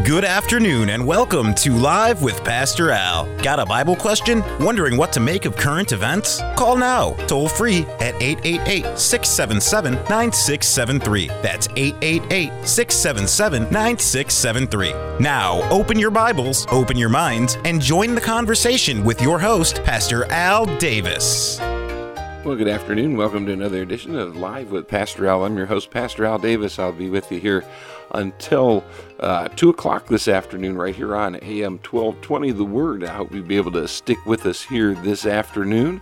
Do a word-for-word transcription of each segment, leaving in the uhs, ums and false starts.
Good afternoon and welcome to Live with Pastor Al. Got a Bible question? Wondering what to make of current events? Call now, toll free at eight eight eight, six seven seven, nine six seven three. That's eight eight eight, six seven seven, nine six seven three. Now, open your Bibles, open your minds, and join the conversation with your host, Pastor Al Davis. Well, good afternoon. Welcome to another edition of Live with Pastor Al. I'm your host, Pastor Al Davis. I'll be with you here until uh, two o'clock this afternoon right here on A M twelve twenty, The Word. I hope you'll be able to stick with us here this afternoon.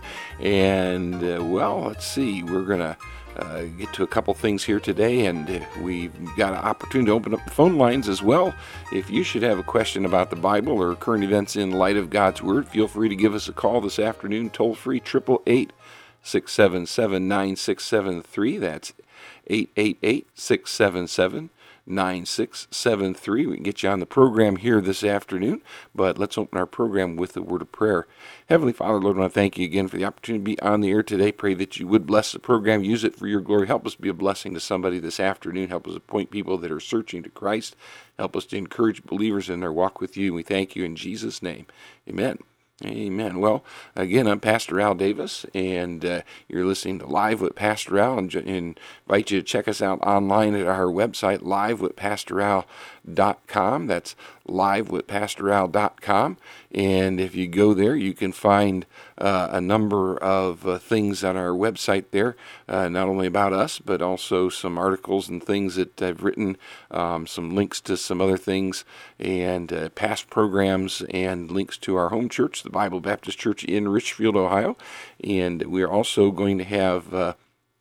And, uh, well, let's see. We're going to uh, get to a couple things here today, and uh, we've got an opportunity to open up the phone lines as well. If you should have a question about the Bible or current events in light of God's Word, feel free to give us a call this afternoon, toll free, eight eight eight, six seven seven, nine six seven three. That's eight eight eight, six seven seven, nine six seven three. We can get you on the program here this afternoon, but let's open our program with a word of prayer. Heavenly Father, Lord, I want to thank you again for the opportunity to be on the air today. Pray that you would bless the program, use it for your glory. Help us be a blessing to somebody this afternoon. Help us appoint people that are searching to Christ. Help us to encourage believers in their walk with you. We thank you in Jesus' name. Amen. Amen. Well, again, I'm Pastor Al Davis, and uh, you're listening to Live with Pastor Al, and, and invite you to check us out online at our website, live with pastor al dot com. That's live with pastor al dot com, and if you go there, you can find uh, a number of uh, things on our website there, uh, not only about us, but also some articles and things that I've written, um, some links to some other things, and uh, past programs, and links to our home church, the Bible Baptist Church in Richfield, Ohio. And we are also going to have uh,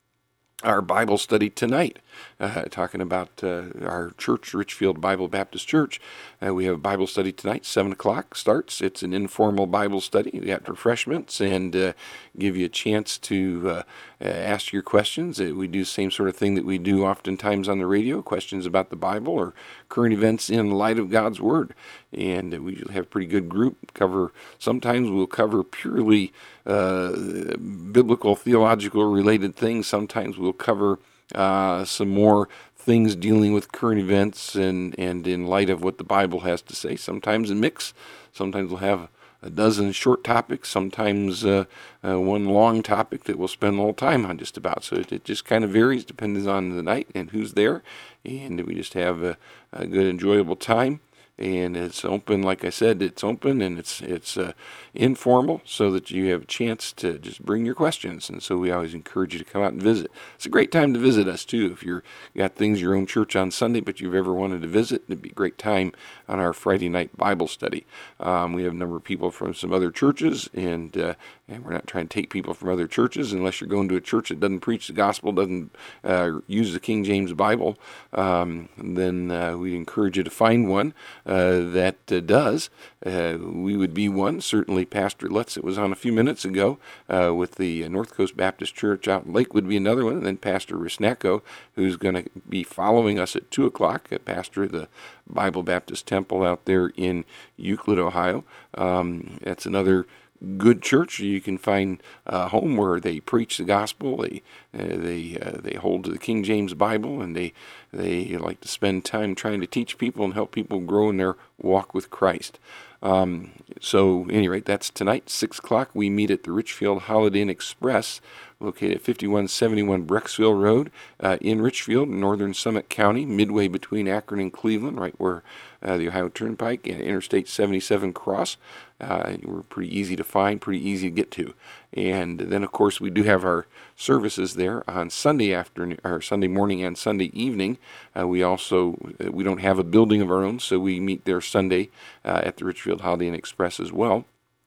our Bible study tonight, uh, talking about uh, our church, Richfield Bible Baptist Church. Uh, we have a Bible study tonight, seven o'clock starts. It's an informal Bible study. We got refreshments and uh, give you a chance to uh, ask your questions. Uh, we do the same sort of thing that we do oftentimes on the radio, questions about the Bible or current events in light of God's Word. And uh, we usually have a pretty good group. Cover Sometimes we'll cover purely uh, biblical, theological related things. Sometimes we'll cover uh, some more things dealing with current events and, and in light of what the Bible has to say. Sometimes a mix. Sometimes we'll have a dozen short topics, sometimes uh, uh, one long topic that we'll spend the whole time on just about. So it, it just kind of varies depending on the night and who's there. And we just have a, a good, enjoyable time. And it's open, like I said, it's open and it's it's uh, informal so that you have a chance to just bring your questions. And so we always encourage you to come out and visit. It's a great time to visit us, too. If you've got things, your own church on Sunday, but you've ever wanted to visit, it'd be a great time on our Friday night Bible study. Um, we have a number of people from some other churches, and, uh, and we're not trying to take people from other churches unless you're going to a church that doesn't preach the gospel, doesn't uh, use the King James Bible. Um, then uh, we encourage you to find one Uh, that uh, does. Uh, we would be one. Certainly Pastor Lutz, that was on a few minutes ago uh, with the North Coast Baptist Church out in Lake, would be another one. And then Pastor Risnacko, who's going to be following us at two o'clock, uh, pastor of the Bible Baptist Temple out there in Euclid, Ohio. Um, that's another good church. You can find a home where they preach the gospel. They uh, they uh, they hold to the King James Bible, and they they like to spend time trying to teach people and help people grow in their walk with Christ. Um, so, at any rate, that's tonight, six o'clock. We meet at the Richfield Holiday Inn Express, located at fifty-one seventy-one Brecksville Road uh, in Richfield, northern Summit County, midway between Akron and Cleveland, right where uh, the Ohio Turnpike and Interstate seventy-seven cross. Uh, we're pretty easy to find, pretty easy to get to. And then, of course, we do have our services there on Sunday afternoon, or Sunday morning and Sunday evening. Uh, we also, we don't have a building of our own, so we meet there Sunday uh, at the Richfield Holiday Inn Express as well.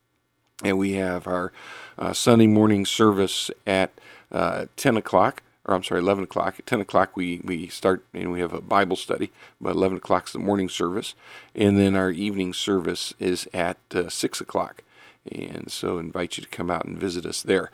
And we have our uh, Sunday morning service at uh, ten o'clock, or I'm sorry, eleven o'clock. At ten o'clock we, we start and we have a Bible study, but eleven o'clock is the morning service. And then our evening service is at uh, six o'clock. And so I invite you to come out and visit us there.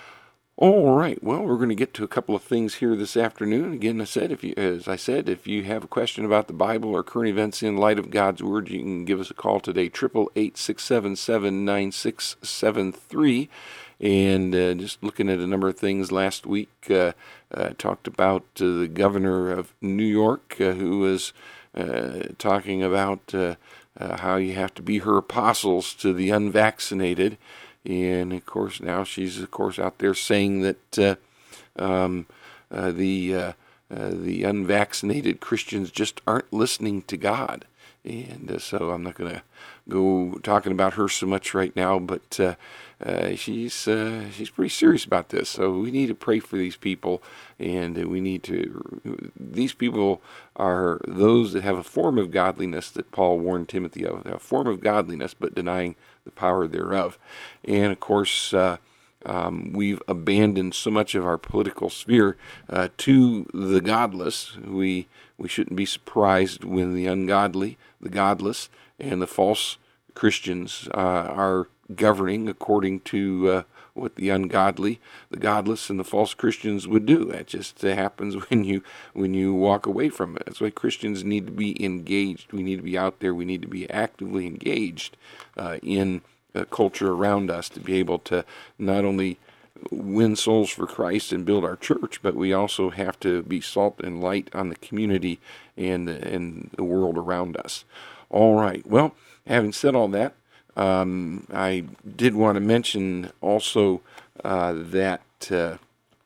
All right, well, we're going to get to a couple of things here this afternoon. Again, I said, if you, as I said, if you have a question about the Bible or current events in light of God's Word, you can give us a call today, eight eight eight, six seven seven, nine six seven three. And uh, just looking at a number of things last week, uh, uh, talked about uh, the governor of New York, uh, who was uh, talking about uh, uh, how you have to be her apostles to the unvaccinated. And, of course, now she's, of course, out there saying that uh, um, uh, the uh, uh, the unvaccinated Christians just aren't listening to God. And uh, so I'm not going to go talking about her so much right now, but uh, uh, she's uh, she's pretty serious about this. So we need to pray for these people, and uh, we need to. These people are those that have a form of godliness that Paul warned Timothy of, a form of godliness, but denying the power thereof. And of course, uh, um, we've abandoned so much of our political sphere uh, to the godless. We we shouldn't be surprised when the ungodly, the godless, and the false Christians uh, are governing according to uh, what the ungodly, the godless, and the false Christians would do. That just uh, happens when you when you walk away from it. That's why Christians need to be engaged. We need to be out there. We need to be actively engaged uh, in the culture around us to be able to not only win souls for Christ and build our church, but we also have to be salt and light on the community and and the world around us. All right. Well, having said all that, um, I did want to mention also uh, that uh,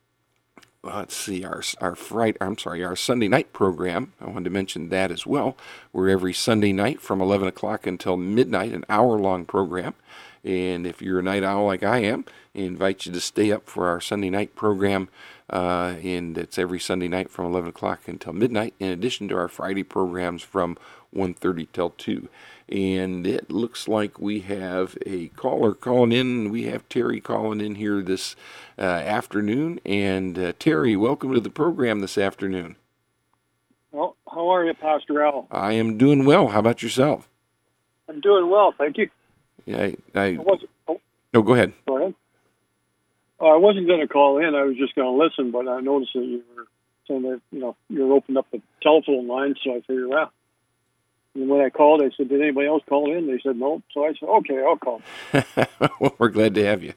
let's see, our our Friday, I'm sorry, our Sunday night program. I wanted to mention that as well. We're every Sunday night from eleven o'clock until midnight, an hour-long program. And if you're a night owl like I am, I invite you to stay up for our Sunday night program. Uh, and it's every Sunday night from eleven o'clock until midnight, in addition to our Friday programs from one thirty till two. And it looks like we have a caller calling in. We have Terry calling in here this uh, afternoon. And uh, Terry, welcome to the program this afternoon. Well, how are you, Pastor Al? I am doing well. How about yourself? I'm doing well, thank you. Yeah, I, I, I wasn't, oh, no, go ahead. Go ahead. Uh, I wasn't going to call in. I was just going to listen, but I noticed that you were saying that, you know, you opened up the telephone line, so I figured, well. And when I called, I said, did anybody else call in? They said, no. So I said, okay, I'll call. Well, we're glad to have you.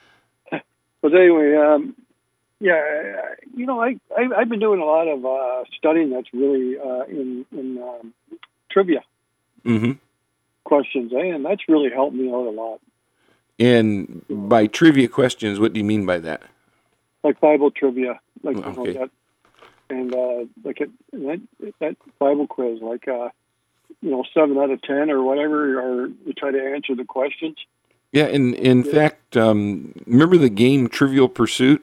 But anyway, um, yeah, you know, I, I, I've been doing a lot of uh, studying that's really uh, in, in um, trivia Mm-hmm. questions, and that's really helped me out a lot. And by trivia questions, what do you mean by that? Like Bible trivia, like Okay. you know, that, and uh, like it, that, that Bible quiz, like uh, you know, seven out of ten or whatever, or you try to answer the questions. Yeah, and in Yeah. fact, um, remember the game Trivial Pursuit?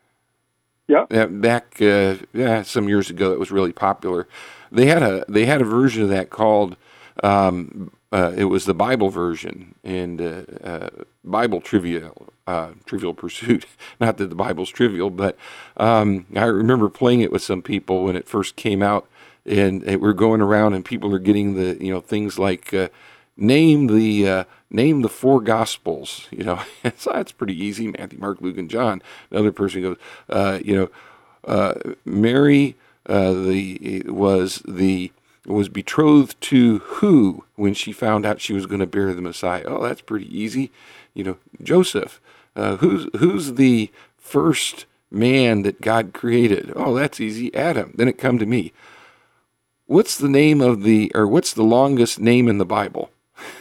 Yeah. That back uh, yeah, some years ago, it was really popular. They had a they had a version of that called um, uh, it was the Bible version, and uh, uh, Bible trivia, uh, Trivial Pursuit. Not that the Bible's trivial, but um, I remember playing it with some people when it first came out, and it, we're going around, and people are getting the you know things like uh, name the uh, name the four Gospels. You know, so that's pretty easy: Matthew, Mark, Luke, and John. Another person goes, uh, you know, uh, Mary uh, the was the was betrothed to who when she found out she was going to bear the Messiah? Oh, that's pretty easy. You know, Joseph. Uh, who's who's the first man that God created? Oh, that's easy. Adam. Then it come to me. What's the name of the, or what's the longest name in the Bible?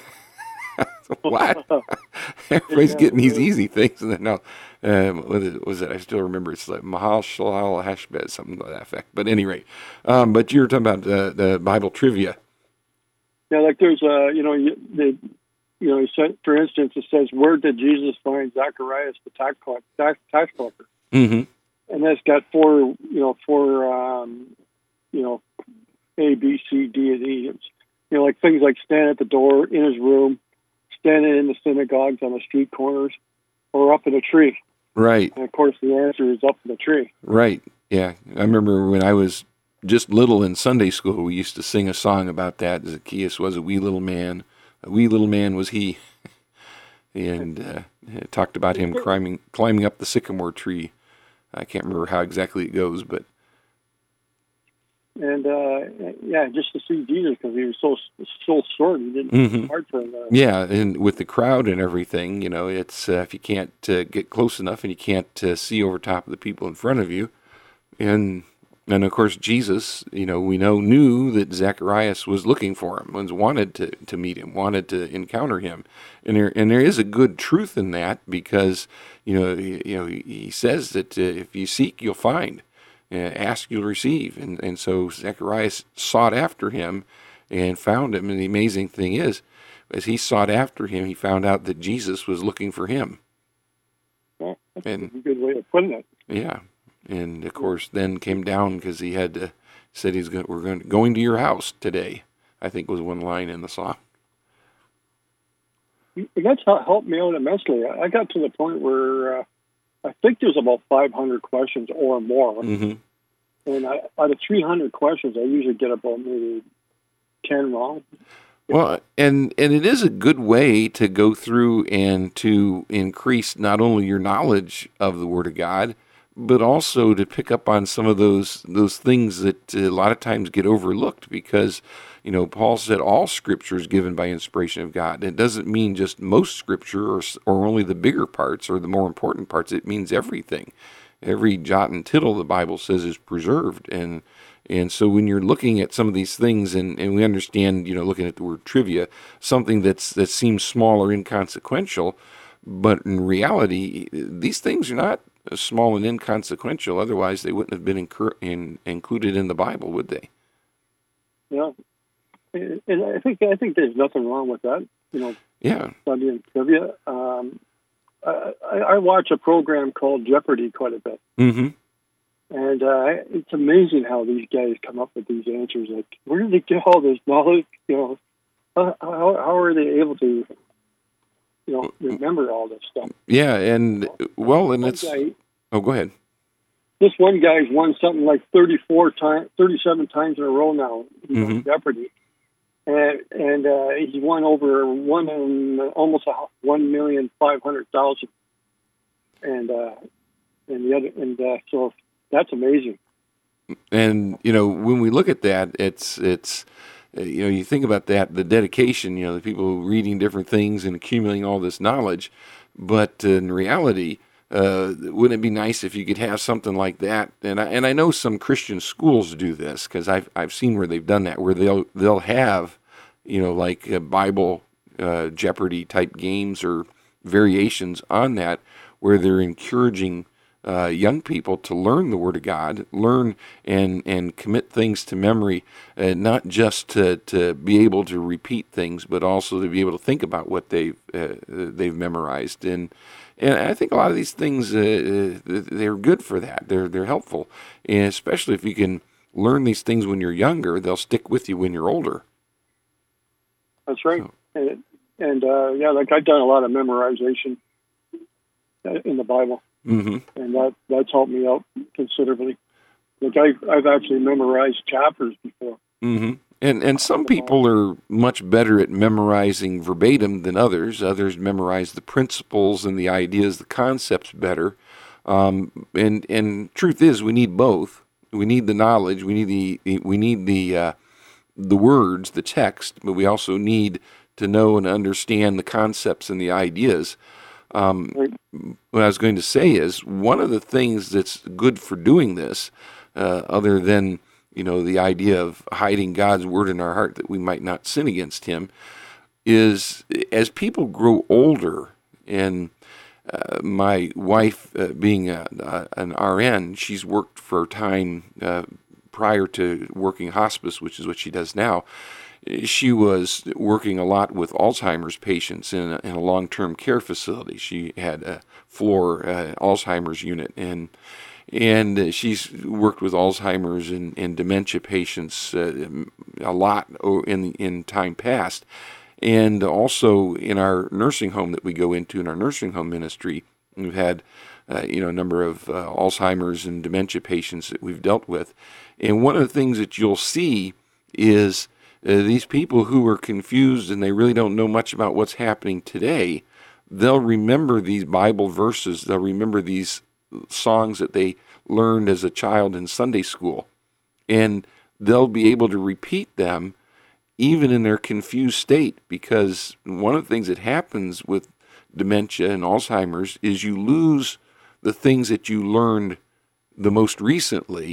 What? Everybody's getting these easy things. And then now, um, what is it, was it? I still remember it's like Mahal Shalal Hashbez, something to that effect. But at any rate, um, but you were talking about the, the Bible trivia. Yeah, like there's uh, you know, you, the, you know, it said, for instance, it says, where did Jesus find Zacharias the tax collector? Tax, tax collector? Mm-hmm. And that's got four, you know, four, um, you know, A, B, C, D, and E. It's, you know, like things like stand at the door in his room, standing in the synagogues on the street corners, or up in a tree. Right. And of course, the answer is up in the tree. Right. Yeah. I remember when I was just little in Sunday school, we used to sing a song about that. Zacchaeus was a wee little man. A wee little man was he. And uh, it talked about him climbing climbing up the sycamore tree. I can't remember how exactly it goes, but. And, uh, yeah, just to see Jesus, because he was so so short, he didn't, Mm-hmm. hard for him. Uh, Yeah, and with the crowd and everything, you know, it's uh, if you can't uh, get close enough and you can't uh, see over top of the people in front of you, and And of course, Jesus, you know, we know knew that Zacharias was looking for him, was wanted to, to meet him, wanted to encounter him, and there and there is a good truth in that because, you know, he, you know, he, he says that uh, if you seek, you'll find, uh, ask, you'll receive, and and so Zacharias sought after him and found him, and the amazing thing is, as he sought after him, he found out that Jesus was looking for him. Well, that's and, a good way of putting it. Yeah. And of course, then came down because he had to, said he's going. We're going going to your house today. I think was one line in the song. That's how helped me out immensely. I got to the point where uh, I think there's about five hundred questions or more, mm-hmm. and I, out of three hundred questions, I usually get about maybe ten wrong. Well, and and it is a good way to go through and to increase not only your knowledge of the Word of God, but also to pick up on some of those those things that a lot of times get overlooked because, you know, Paul said all Scripture is given by inspiration of God. It doesn't mean just most Scripture or, or only the bigger parts or the more important parts. It means everything. Every jot and tittle, the Bible says, is preserved. And and so when you're looking at some of these things, and, and we understand, you know, looking at the word trivia, something that's that seems small or inconsequential, but in reality, these things are not small and inconsequential. Otherwise, they wouldn't have been incur- in, included in the Bible, would they? Yeah, and I think I think there's nothing wrong with that. You know, yeah, studying trivia. Um, I, I watch a program called Jeopardy quite a bit, mm-hmm. and uh, it's amazing how these guys come up with these answers. Like, where do they get all this knowledge? You know, how how are they able to, you know, remember all this stuff? Yeah, and well, and it's. Guy, oh, go ahead. This one guy's won something like thirty-four times, thirty-seven times in a row now. He's mm-hmm. on Jeopardy, and and uh, he's won over one and almost a one million five hundred thousand, and uh, and the other, and uh, so that's amazing. And you know, when we look at that, it's it's. You know, you think about that, the dedication, you know, the people reading different things and accumulating all this knowledge. But uh, in reality, uh, wouldn't it be nice if you could have something like that? And I, and I know some Christian schools do this because I've I've seen where they've done that, where they'll they'll have, you know, like uh, Bible uh, Jeopardy type games or variations on that, where they're encouraging Uh, young people to learn the Word of God, learn and and commit things to memory, uh, not just to, to be able to repeat things, but also to be able to think about what they've uh, they've memorized. And and I think a lot of these things uh, they're good for that. They're they're helpful, and especially if you can learn these things when you're younger, they'll stick with you when you're older. That's right, So. and, and uh, yeah, like I've done a lot of memorization in the Bible. Mm-hmm. And that that's helped me out considerably. Like I've, I've actually memorized chapters before. Mm-hmm. And and some people are much better at memorizing verbatim than others. Others memorize the principles and the ideas, the concepts better. Um, and and truth is, we need both. We need the knowledge. We need the we need the uh, the words, the text, but we also need to know and understand the concepts and the ideas. Um, what I was going to say is one of the things that's good for doing this, uh, other than, you know, the idea of hiding God's word in our heart that we might not sin against him, is as people grow older, and uh, my wife uh, being a, a, an R N, she's worked for a time uh, prior to working hospice, which is what she does now. She was working a lot with Alzheimer's patients in a, in a long-term care facility. She had a floor uh, Alzheimer's unit, and and she's worked with Alzheimer's and, and dementia patients uh, a lot in in time past. And also in our nursing home that we go into, in our nursing home ministry, we've had uh, you know a number of uh, Alzheimer's and dementia patients that we've dealt with. And one of the things that you'll see is Uh, these people who are confused and they really don't know much about what's happening today, they'll remember these Bible verses. They'll remember these songs that they learned as a child in Sunday school. And they'll be able to repeat them even in their confused state, because one of the things that happens with dementia and Alzheimer's is you lose the things that you learned the most recently,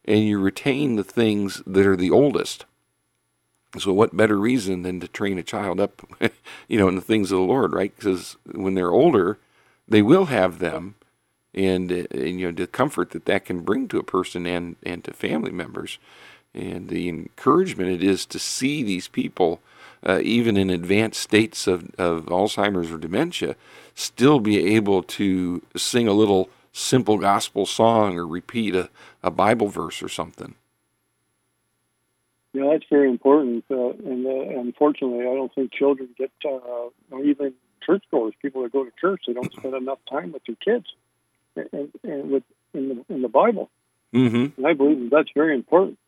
and you retain the things that are the oldest. So what better reason than to train a child up, you know, in the things of the Lord, right? Because when they're older, they will have them, and, and you know, the comfort that that can bring to a person and, and to family members, and the encouragement it is to see these people, uh, even in advanced states of, of Alzheimer's or dementia, still be able to sing a little simple gospel song or repeat a, a Bible verse or something. Yeah, that's very important. Uh, and uh, unfortunately, I don't think children get, uh, or even churchgoers, people that go to church, they don't spend enough time with their kids and, and with in the, in the Bible. Mm-hmm. And I believe that's very important.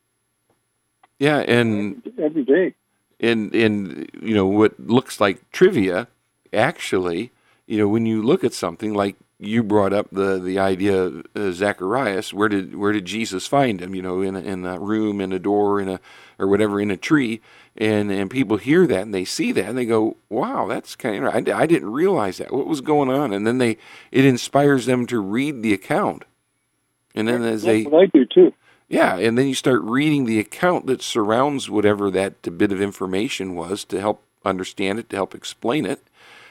Yeah, and every day. And, and, you know, what looks like trivia, actually, you know, when you look at something like you brought up the, the idea of uh, Zacharias, where did where did Jesus find him? You know, in a, in a room, in a door, in a or whatever, in a tree, and and people hear that and they see that and they go, wow, that's kind of, I, I didn't realize that. What was going on? And then they it inspires them to read the account, and then as That's they what I do too. Yeah, and then you start reading the account that surrounds whatever that bit of information was to help understand it, to help explain it,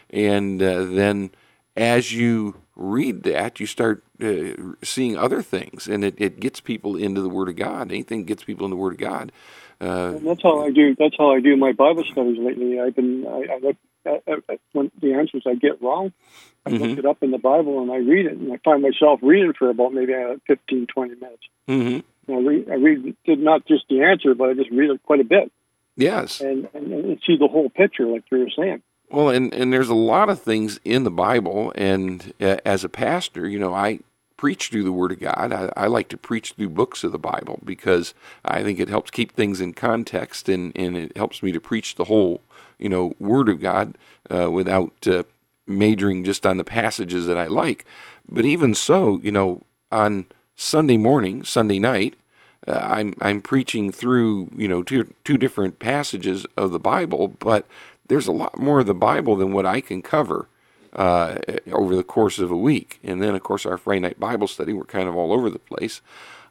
and uh, then as you read that, you start uh, seeing other things, and it, it gets people into the Word of God. Anything gets people in the Word of God. Uh, and that's how I do. That's how I do my Bible studies lately. I've been. I, I look at, at, at when the answers I get wrong. I mm-hmm. look it up in the Bible and I read it, and I find myself reading for about maybe uh, fifteen, twenty minutes. Mm-hmm. And I read. I read not just the answer, but I just read it quite a bit. Yes, and, and, and see the whole picture, like you were saying. Well, and, and there's a lot of things in the Bible, and uh, as a pastor, you know, I preach through the Word of God. I, I like to preach through books of the Bible because I think it helps keep things in context, and, and it helps me to preach the whole, you know, Word of God uh, without uh, majoring just on the passages that I like. But even so, you know, on Sunday morning, Sunday night, uh, I'm I'm preaching through, you know, two two different passages of the Bible, but there's a lot more of the Bible than what I can cover uh, over the course of a week. And then, of course, our Friday night Bible study, we're kind of all over the place.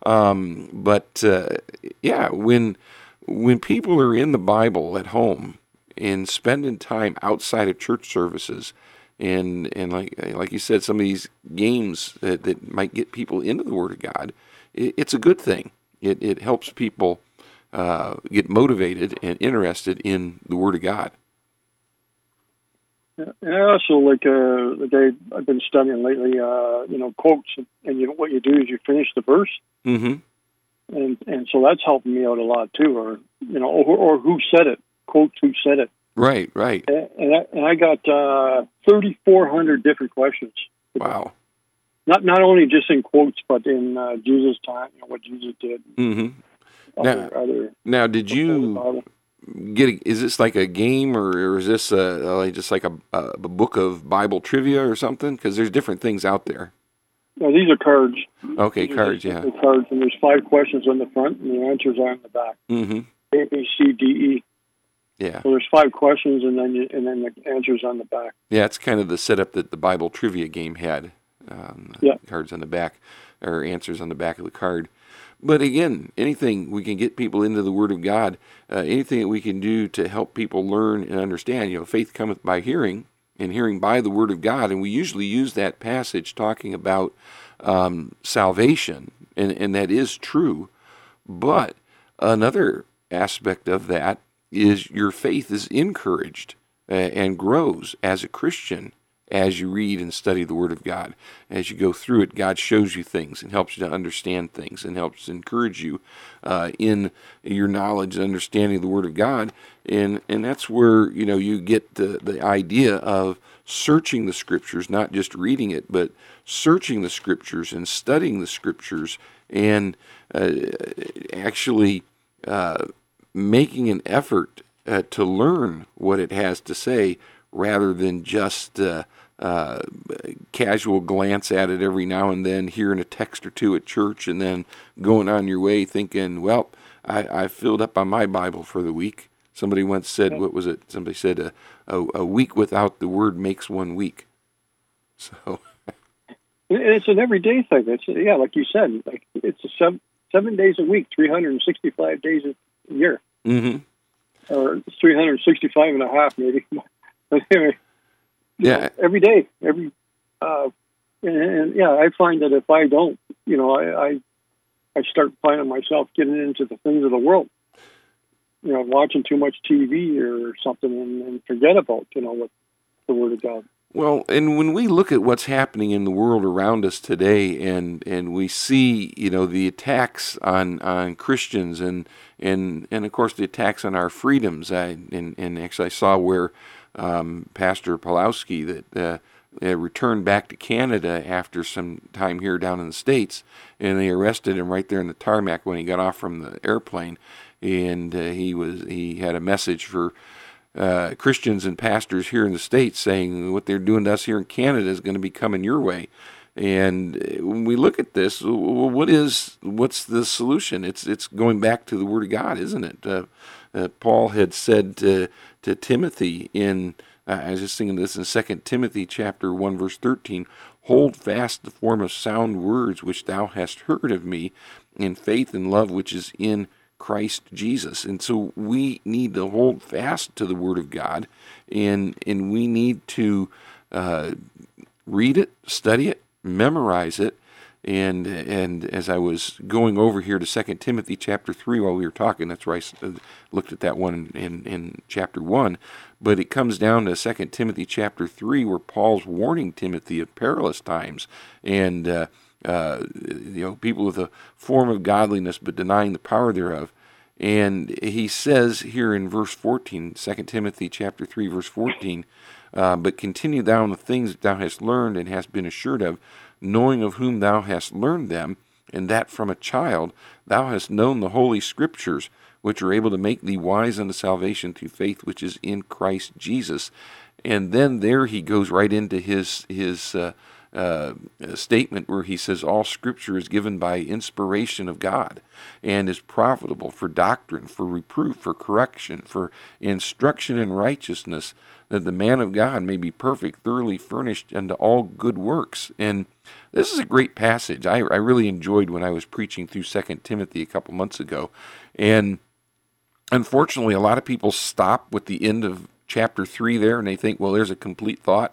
Um, but, uh, yeah, when when people are in the Bible at home and spending time outside of church services, and, and like like you said, some of these games that, that might get people into the Word of God, it, it's a good thing. It, it helps people uh, get motivated and interested in the Word of God. And I also like uh, the day I've been studying lately. Uh, you know, quotes, and you know what you do is you finish the verse, mm-hmm. and and so that's helping me out a lot too. Or you know, or, or who said it? Quotes who said it? Right, right. And, and, I, and I got uh, thirty-four hundred different questions. Wow. Not not only just in quotes, but in uh, Jesus' time, you know, what Jesus did. Mm-hmm. Other, now, other, now, did you get? A, is this like a game, or, or is this a, like just like a, a book of Bible trivia or something? Because there's different things out there. No, these are cards. Okay, these cards. Yeah. Cards, and there's five questions on the front, and the answers are on the back. Mm-hmm. A, B, C, D, E. Yeah. So there's five questions, and then you, and then the answers on the back. Yeah, it's kind of the setup that the Bible trivia game had. Um, yeah. Cards on the back, or answers on the back of the card. But again, anything we can get people into the Word of God, uh, anything that we can do to help people learn and understand. You know, faith cometh by hearing, and hearing by the Word of God. And we usually use that passage talking about um, salvation, and, and that is true. But another aspect of that is your faith is encouraged uh, and grows as a Christian as you read and study the Word of God. As you go through it, God shows you things and helps you to understand things and helps encourage you uh, in your knowledge and understanding of the Word of God. And and that's where, you know, you get the, the idea of searching the Scriptures, not just reading it, but searching the Scriptures and studying the Scriptures and uh, actually uh, making an effort uh, to learn what it has to say rather than just uh, uh, casual glance at it every now and then, hearing a text or two at church, and then going on your way thinking, well, I, I filled up on my Bible for the week. Somebody once said, what was it? Somebody said, a, a, a week without the Word makes one week. So it's an everyday thing. It's yeah, like you said, like it's a seven, seven days a week, three hundred sixty-five days a year. Mm-hmm. Or three hundred sixty-five and a half, maybe. But anyway, yeah, know, every day, every, uh, and, and yeah, I find that if I don't, you know, I, I, I start finding myself getting into the things of the world, you know, watching too much T V or something, and, and forget about, you know, what the Word of God. Well, and when we look at what's happening in the world around us today, and, and we see, you know, the attacks on, on Christians, and and and of course the attacks on our freedoms, I, and and actually I saw where um, Pastor Pawlowski that uh, uh, returned back to Canada after some time here down in the States, and they arrested him right there in the tarmac when he got off from the airplane, and uh, he was he had a message for Uh, Christians and pastors here in the States saying what they're doing to us here in Canada is going to be coming your way. And when we look at this, what is what's the solution? It's it's going back to the Word of God, isn't it? Uh, uh, Paul had said to, to Timothy in, uh, I was just thinking this in Second Timothy chapter one, verse thirteen, hold fast the form of sound words which thou hast heard of me in faith and love which is in Christ Jesus. And so we need to hold fast to the Word of God, and and we need to uh, read it, study it, memorize it. And and as I was going over here to Second Timothy chapter three while we were talking, that's where I looked at that one in, in chapter one, but it comes down to Second Timothy chapter three where Paul's warning Timothy of perilous times, and uh, Uh, you know, people with a form of godliness but denying the power thereof. And he says here in verse fourteen, Second Timothy chapter three, verse fourteen, uh, but continue thou in the things that thou hast learned and hast been assured of, knowing of whom thou hast learned them, and that from a child thou hast known the holy Scriptures, which are able to make thee wise unto salvation through faith which is in Christ Jesus. And then there he goes right into his his uh, Uh, a statement where he says all Scripture is given by inspiration of God and is profitable for doctrine, for reproof, for correction, for instruction in righteousness, that the man of God may be perfect, thoroughly furnished unto all good works. And this is a great passage. I, I really enjoyed when I was preaching through Second Timothy a couple months ago. And unfortunately, a lot of people stop with the end of chapter three there, and they think, well, there's a complete thought.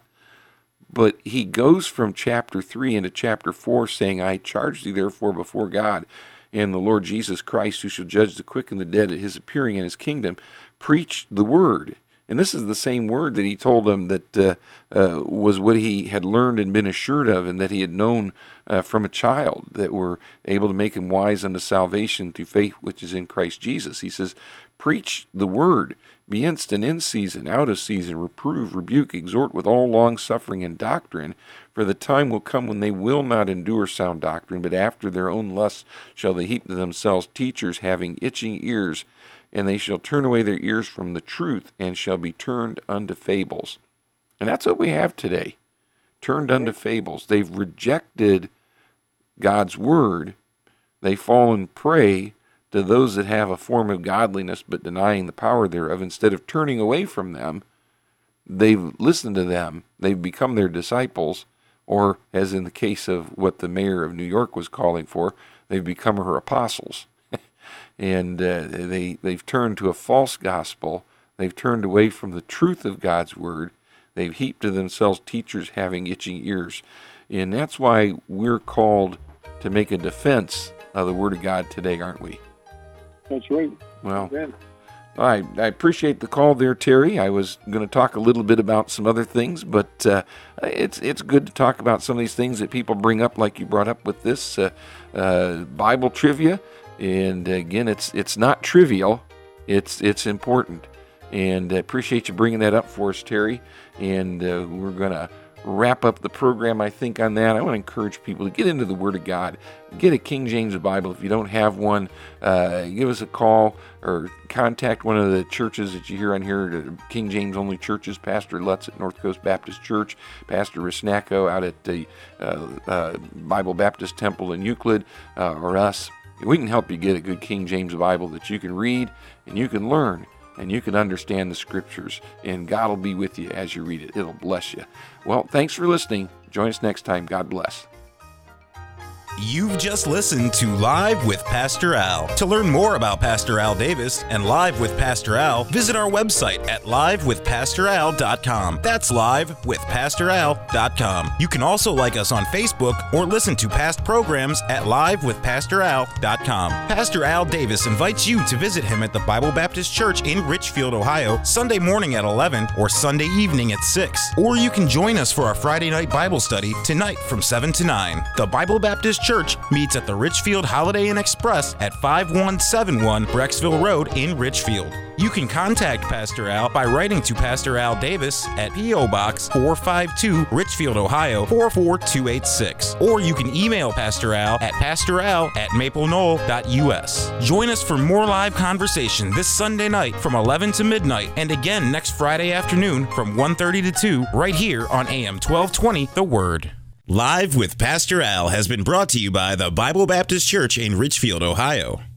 But he goes from chapter three into chapter four saying, I charge thee therefore before God and the Lord Jesus Christ, who shall judge the quick and the dead at his appearing in his kingdom, preach the word. And this is the same word that he told them that uh, uh, was what he had learned and been assured of, and that he had known uh, from a child, that were able to make him wise unto salvation through faith which is in Christ Jesus. He says, preach the word. Be instant in season, out of season, reprove, rebuke, exhort with all long suffering and doctrine. For the time will come when they will not endure sound doctrine, but after their own lusts shall they heap to themselves teachers having itching ears, and they shall turn away their ears from the truth, and shall be turned unto fables. And that's what we have today, turned unto fables. They've rejected God's word. They fall and prey to those that have a form of godliness but denying the power thereof. Instead of turning away from them, they've listened to them. They've become their disciples, or as in the case of what the mayor of New York was calling for, they've become her apostles. And uh, they, they've turned to a false gospel. They've turned away from the truth of God's word. They've heaped to themselves teachers having itching ears. And that's why we're called to make a defense of the Word of God today, aren't we? That's right. Well, Amen. I, I appreciate the call there, Terry. I was going to talk a little bit about some other things, but uh, it's it's good to talk about some of these things that people bring up, like you brought up with this uh, uh, Bible trivia. And again, it's it's not trivial. It's it's important. And I appreciate you bringing that up for us, Terry. And uh, we're going to wrap up the program, I think, on that. I want to encourage people to get into the Word of God. Get a King James Bible. If you don't have one, uh, give us a call or contact one of the churches that you hear on here, the King James only churches, Pastor Lutz at North Coast Baptist Church, Pastor Risnacko out at the uh, uh, Bible Baptist Temple in Euclid, uh, or us. We can help you get a good King James Bible that you can read and you can learn and you can understand the Scriptures, and God will be with you as you read it. It'll bless you. Well, thanks for listening. Join us next time. God bless. You've just listened to Live with Pastor Al. To learn more about Pastor Al Davis and Live with Pastor Al, visit our website at live with pastor al dot com. That's live with pastor al dot com. You can also like us on Facebook or listen to past programs at live with pastor al dot com. Pastor Al Davis invites you to visit him at the Bible Baptist Church in Richfield, Ohio, Sunday morning at eleven or Sunday evening at six. Or you can join us for our Friday night Bible study tonight from seven to nine. The Bible Baptist Church meets at the Richfield Holiday Inn Express at five one seven one Brecksville Road in Richfield. You can contact Pastor Al by writing to Pastor Al Davis at P O. Box four five two, Richfield, Ohio four four two eight six. Or you can email Pastor Al at pastoral at maple knoll dot u s. Join us for more live conversation this Sunday night from eleven to midnight, and again next Friday afternoon from one thirty to two, right here on A M twelve twenty, The Word. Live with Pastor Al has been brought to you by the Bible Baptist Church in Richfield, Ohio.